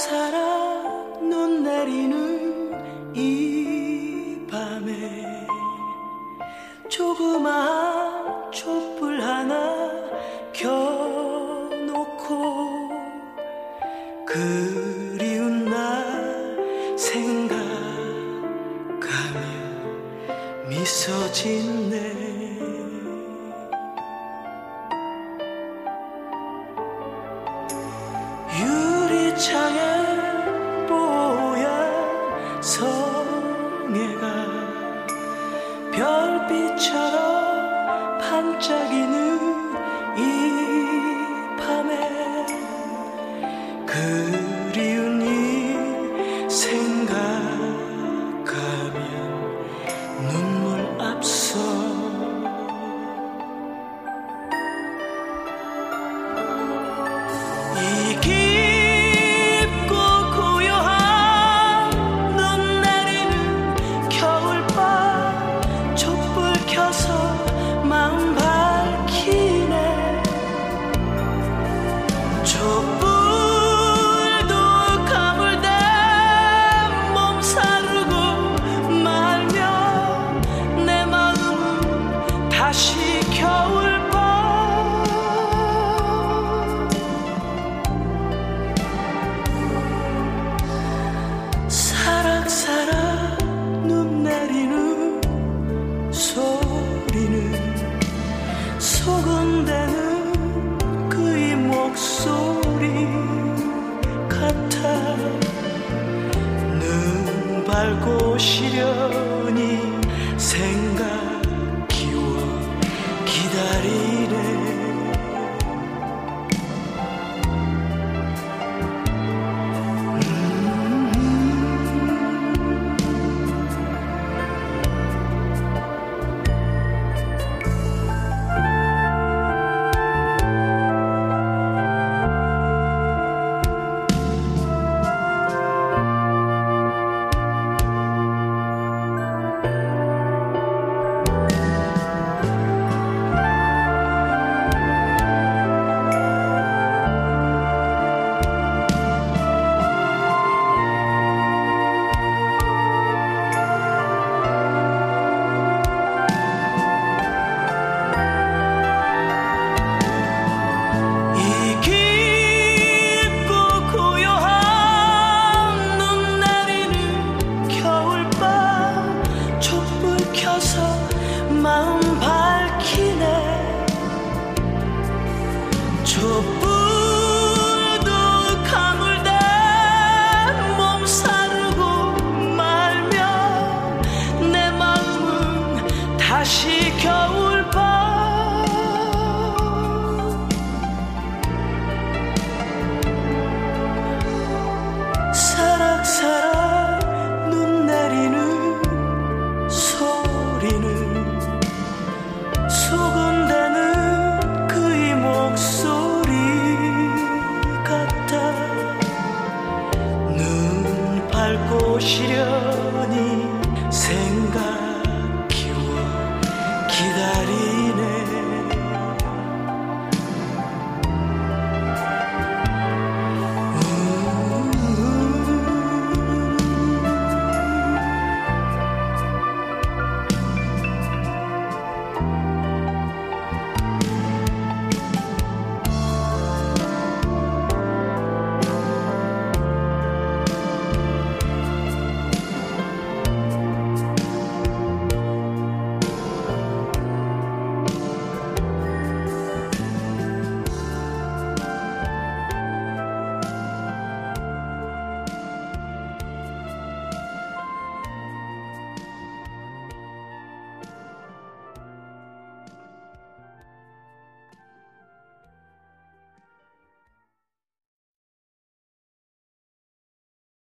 사랑 눈 내리는 이 밤에 조그마한 촛불 하나 켜놓고 그리운 날 생각하며 미소 짓네. 유리창에 뽀얀 성애가 별빛처럼 반짝이는 이 밤에 그리운 이 생각하면 눈물 앞서 이 깊고 고요한 눈 내리는 겨울밤 촛불 켜서 마음 밝히네. 촛불도 가물대 몸 사르고 말며 내 마음은 다시 겨울밤 사락사락 눈 내리는 소리는 소근대는 그의 목소리 같아. 눈 밝고 시련이 생각 키워 기다리네. 마음 밝히네. 촛불도 가물대 몸 사르고 말며 내 마음은 다시 겨울밤 사락사락 눈 내리는 소리는 소근대는 그의 목소리 같아. 눈 밝고 시련이 생각 키워 기다리